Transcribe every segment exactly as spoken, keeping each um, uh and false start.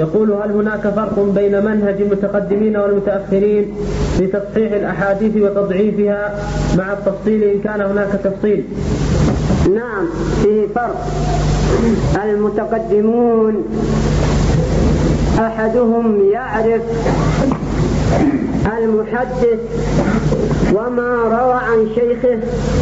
يقول: هل هناك فرق بين منهج المتقدمين والمتأخرين في تصحيح الأحاديث وتضعيفها مع التفصيل إن كان هناك تفصيل؟ نعم، فيه فرق. المتقدمون أحدهم يعرف المحدث وما روى عن شيخه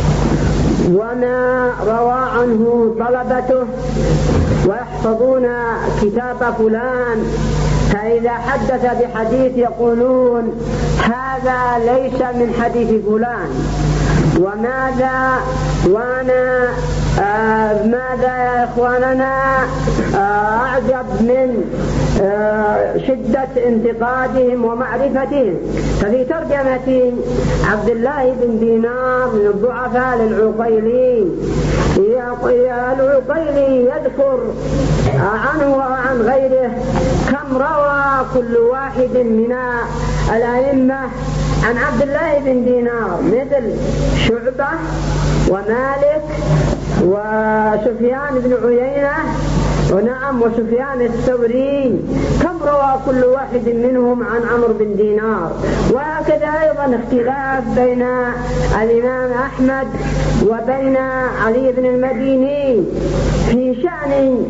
وما روى عنه طلبته ويحفظون كتاب فلان، فإذا حدث بحديث يقولون هذا ليس من حديث فلان. وماذا وانا آه ماذا يا إخواننا آه أعجب من آه شدة انتقادهم ومعرفتهم. ففي ترجمة عبد الله بن دينار من الضعفاء للعقيلي، العقيلي يذكر عنه وعن غيره كم روى كل واحد من الأئمة عن عبد الله بن دينار، مثل شعبة ومالك وسفيان بن عيينة ونعم وسفيان الثوري، كم روى كل واحد منهم عن عمرو بن دينار. وهكذا أيضا اختلاف بين الإمام أحمد وبين علي بن المديني في شأن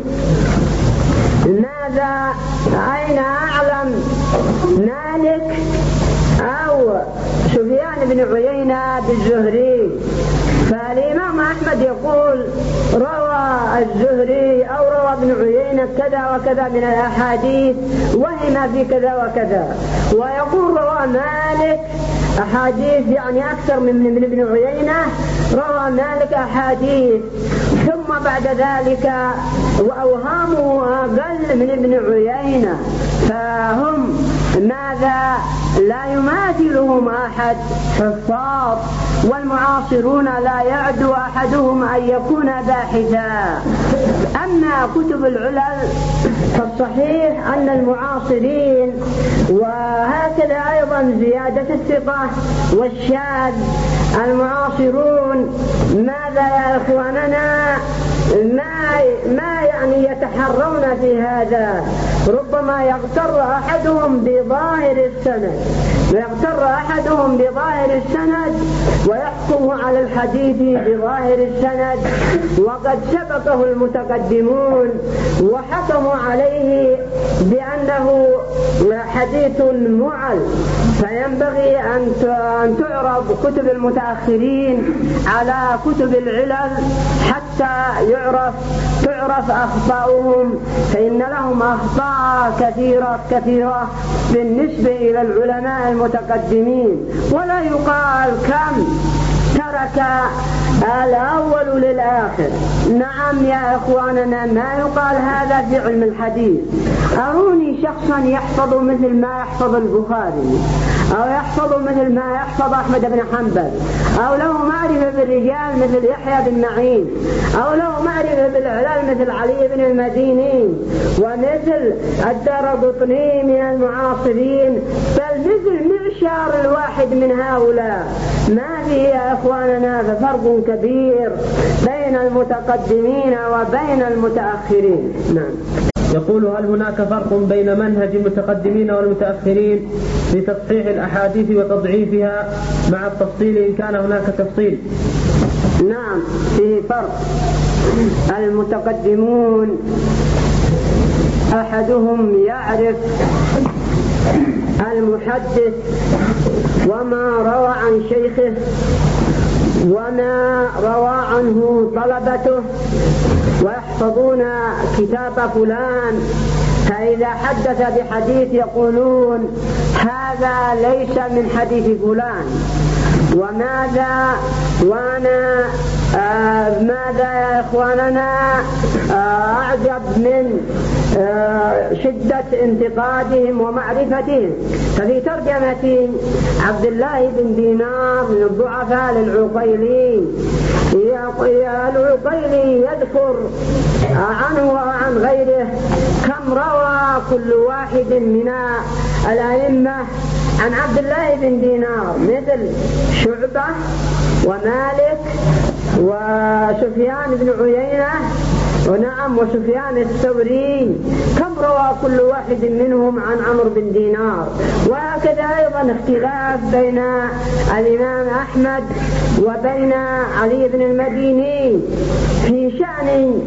ماذا أين أعلم مالك أو سفيان بن عيينة بالزهري. فالإمام أحمد يقول روى الزهري أو روى ابن عيينة كذا وكذا من الأحاديث وهم في كذا وكذا، ويقول روى مالك أحاديث يعني أكثر من ابن عيينة، روى مالك أحاديث، ثم بعد ذلك وأوهامه أقل من ابن عيينة. فهم ماذا لا يماثلهم أحد حفاظ، والمعاصرون لا يعد أحدهم أن يكون باحثا. أما كتب العلل فالصحيح أن المعاصرين، وهكذا أيضا زيادة الثقة والشاذ، المعاصرون ماذا يا إخواننا ما ما يعني يتحرون في هذا. ربما يغتر أحدهم بظاهر السند ويغتر أحدهم بظاهر السند ويحكم على الحديث بظاهر السند، وقد سبقه المتقدمون وحكموا عليه بأنه حديث معل. فينبغي أن تعرض كتب المتأخرين على كتب العلل حتى يعرف تعرف أخطاؤهم، فإن لهم أخطاء كثيرة كثيرة بالنسبة إلى العلماء المتقدمين. ولا يقال كم ترك الأول للآخر. نعم يا إخواننا، ما يقال هذا في علم الحديث. أروني شخصا يحفظ مثل ما يحفظ البخاري، أو يحفظ مثل ما يحفظ أحمد بن حنبل، أو له معرفة بالرجال مثل يحيى بن معين، أو له معرفة بالعلل مثل علي بن المديني ومثل الدارقطني من المعاصرين، بل مثل معشار الواحد من هؤلاء. ما به يا إخواننا ففرق كبير بين المتقدمين وبين المتأخرين. نعم. يقول: هل هناك فرق بين منهج المتقدمين والمتأخرين في تصحيح الأحاديث وتضعيفها مع التفصيل إن كان هناك تفصيل؟ نعم، فيه فرق. المتقدمون أحدهم يعرف المحدث وما روى عن شيخه وما روى عنه طلبته ويحفظون كتاب فلان، فإذا حدث بحديث يقولون هذا ليس من حديث فلان. وماذا وانا آه ماذا يا إخواننا آه أعجب من آه شدة انتقادهم ومعرفتهم. ففي ترجمة عبد الله بن دينار من الضعفاء للعقيلي، العقيلي يذكر عنه وعن غيره كم روى كل واحد من الأئمة عن عبد الله بن دينار، مثل شعبة ومالك وسفيان بن عيينة ونعم وسفيان الثوري كم روى كل واحد منهم عن عمرو بن دينار. وهكذا أيضا اختلاف بين الإمام أحمد وبين علي بن المديني في شأن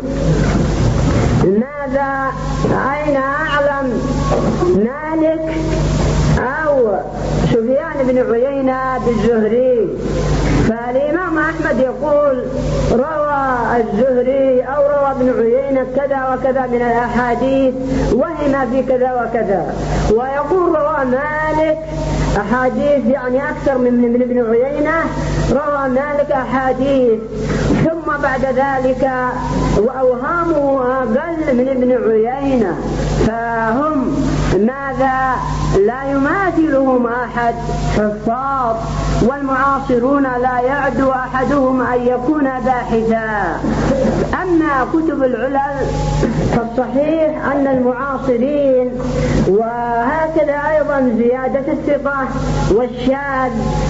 ماذا أين أعلم مالك أو سفيان بن عيينة بالزهري. فالإمام أحمد يقول روى الزهري أو روى ابن عيينة كذا وكذا من الأحاديث وهم في كذا وكذا، ويقول روى مالك أحاديث يعني أكثر من من ابن عيينة، روى مالك أحاديث، ثم بعد ذلك وأوهامه أقل من ابن عيينة، فهم ماذا لا يماثلهم أحد حفاظ، والمعاصرون لا يعد أحدهم أن يكون باحثا. أما كتب العلل فالصحيح أن المعاصرين وهكذا أيضا زيادة الثقة والشاذ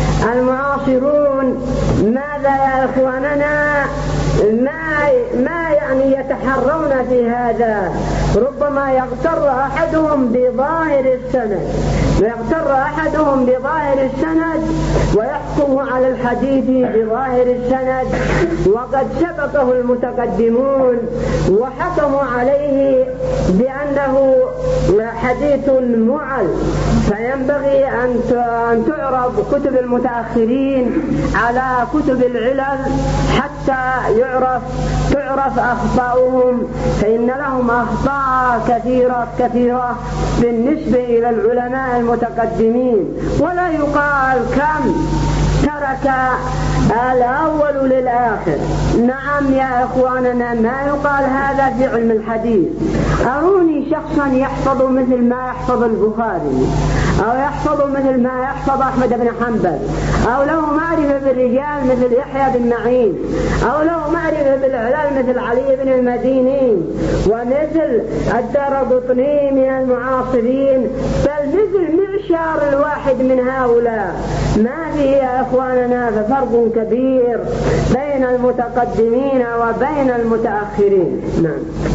المعاصرون ماذا يا إخواننا ما ما يعني يتحرون في هذا، ربما يغتر أحدهم بظاهر السند ويغتر أحدهم بظاهر السند ويحكم على الحديث بظاهر السند، وقد سبقه المتقدمون وحكموا عليه بأنه حديث معل. فينبغي أن تعرض كتب المتأخرين على كتب العلل حتى يعرف تعرف أخطاؤهم، فإن لهم أخطاء كثيرة كثيرة بالنسبة إلى العلماء المتقدمين. ولا يقال كم ترك الأول للآخر. نعم يا إخواننا ما يقال هذا في علم الحديث. أروني شخصا يحفظ مثل ما يحفظ البخاري أو يحفظ مثل ما يحفظ أحمد بن حنبل، أو له معرفة بالرجال مثل يحيى بن معين، أو له معرفة بالعلل مثل علي بن المديني ومثل الدارقطني من المعاصرين، بل مثل معشار الواحد من هؤلاء. ما في يا إخواننا ففرق كبير بين المتقدمين وبين المتأخرين. نعم.